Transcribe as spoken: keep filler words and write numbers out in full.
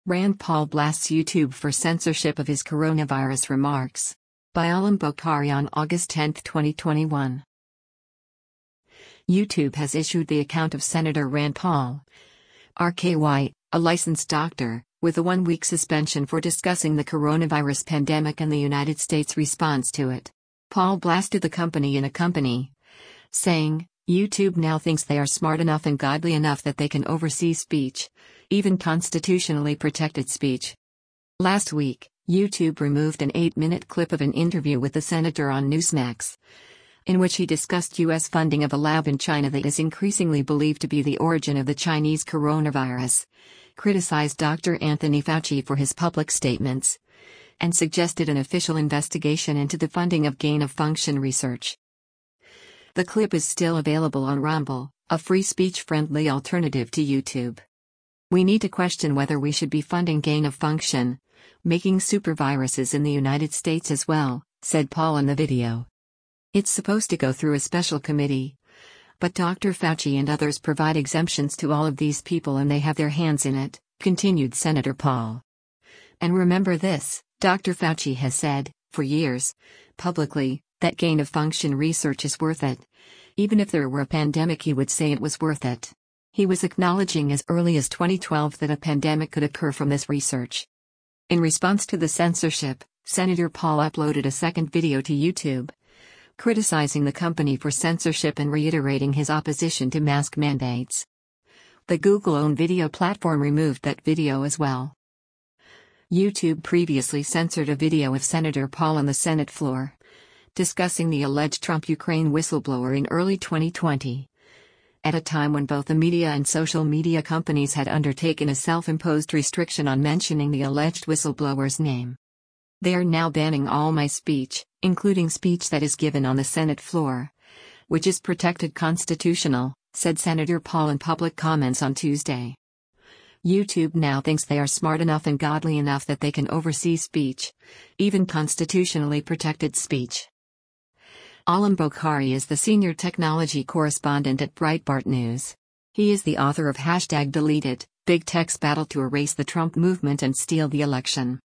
Rand Paul blasts YouTube for censorship of his coronavirus remarks. By Alam Bokhari on August tenth, twenty twenty-one. YouTube has issued the account of Senator Rand Paul, R K Y, a licensed doctor, with a one-week suspension for discussing the coronavirus pandemic and the United States response to it. Paul blasted the company in a company, saying, YouTube now thinks they are smart enough and godly enough that they can oversee speech, even constitutionally protected speech. Last week, YouTube removed an eight-minute clip of an interview with the senator on Newsmax, in which he discussed U S funding of a lab in China that is increasingly believed to be the origin of the Chinese coronavirus, criticized Doctor Anthony Fauci for his public statements, and suggested an official investigation into the funding of gain-of-function research. The clip is still available on Rumble, a free speech-friendly alternative to YouTube. We need to question whether we should be funding gain-of-function, making superviruses in the United States as well, said Paul in the video. It's supposed to go through a special committee, but Doctor Fauci and others provide exemptions to all of these people and they have their hands in it, continued Senator Paul. And remember this, Doctor Fauci has said, for years, publicly, that gain-of-function research is worth it. Even if there were a pandemic, he would say it was worth it. He was acknowledging as early as twenty twelve that a pandemic could occur from this research. In response to the censorship, Senator Paul uploaded a second video to YouTube, criticizing the company for censorship and reiterating his opposition to mask mandates. The Google-owned video platform removed that video as well. YouTube previously censored a video of Senator Paul on the Senate floor, discussing the alleged Trump-Ukraine whistleblower in early twenty twenty, at a time when both the media and social media companies had undertaken a self-imposed restriction on mentioning the alleged whistleblower's name. They are now banning all my speech, including speech that is given on the Senate floor, which is protected constitutional, said Senator Paul in public comments on Tuesday. YouTube now thinks they are smart enough and godly enough that they can oversee speech, even constitutionally protected speech. Alam Bokhari is the senior technology correspondent at Breitbart News. He is the author of Hashtag Deleted, Big Tech's Battle to Erase the Trump Movement and Steal the Election.